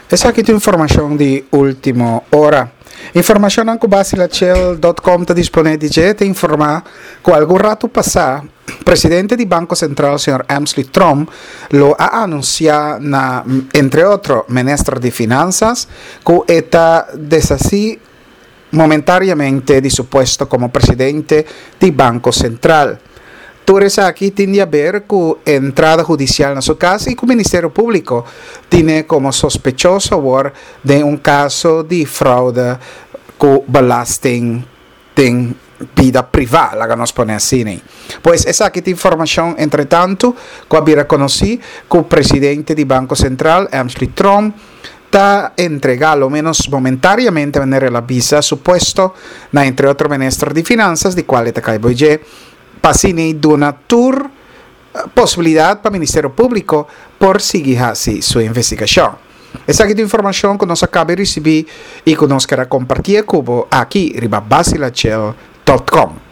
Esa aqui tem informação de última hora. Informação que basilachel.com está disponível te informar que algum rato passar, presidente do Banco Central, Sr. Emsley Trump, lo ha anunciado, entre outros, ministro de Finanças, que está desasí momentáneamente de su puesto como presidente del Banco Central. Torres aquí tiene a ver con entrada judicial en su caso y que el Ministerio Público tiene como sospechoso de un caso de fraude que belasting en vida privada, la que nos pone así. Pues esa aquí información, entre tanto, que había reconocido que el presidente del Banco Central, Emsley Trump, está entregado, menos momentáneamente, venir la visa supuesto, entre otros ministros de Finanzas, de cual te caigo ya, pasini de una tour posibilidad para el Ministerio Público por seguir así su investigación. Esa es la información que nos acaba de recibir y que nos quiera compartir aquí, en basilachel.com.